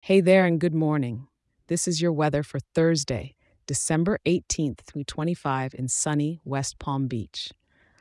Hey there, and good morning. This is your weather for Thursday, December 18th through 25 in sunny West Palm Beach.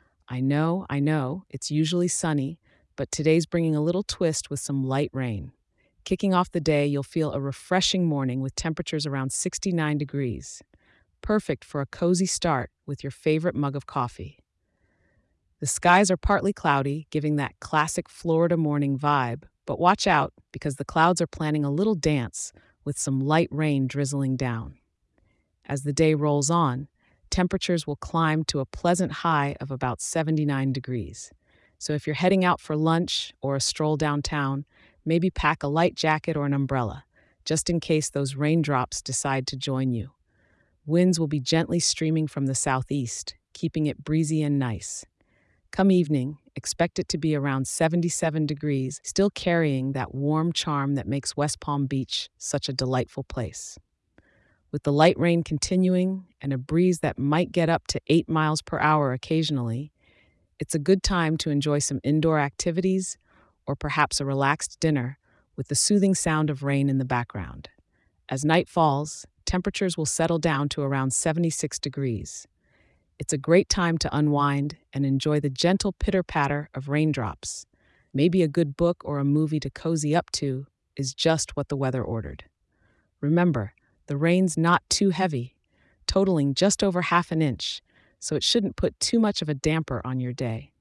I know, it's usually sunny, but today's bringing a little twist with some light rain. Kicking off the day, you'll feel a refreshing morning with temperatures around 69 degrees. Perfect for a cozy start with your favorite mug of coffee. The skies are partly cloudy, giving that classic Florida morning vibe, but watch out because the clouds are planning a little dance with some light rain drizzling down. As the day rolls on, temperatures will climb to a pleasant high of about 79 degrees. So if you're heading out for lunch or a stroll downtown, maybe pack a light jacket or an umbrella, just in case those raindrops decide to join you. Winds will be gently streaming from the southeast, keeping it breezy and nice. Come evening, expect it to be around 77 degrees, still carrying that warm charm that makes West Palm Beach such a delightful place. With the light rain continuing and a breeze that might get up to 8 miles per hour occasionally, it's a good time to enjoy some indoor activities or perhaps a relaxed dinner with the soothing sound of rain in the background. As night falls, temperatures will settle down to around 76 degrees. It's a great time to unwind and enjoy the gentle pitter-patter of raindrops. Maybe a good book or a movie to cozy up to is just what the weather ordered. Remember, the rain's not too heavy, totaling just over half an inch, so it shouldn't put too much of a damper on your day.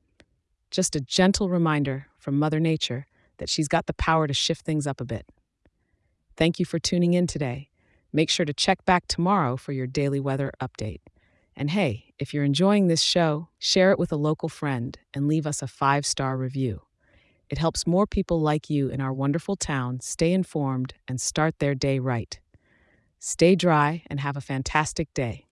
Just a gentle reminder from Mother Nature that she's got the power to shift things up a bit. Thank you for tuning in today. Make sure to check back tomorrow for your daily weather update. And hey, if you're enjoying this show, share it with a local friend and leave us a 5-star review. It helps more people like you in our wonderful town stay informed and start their day right. Stay dry and have a fantastic day.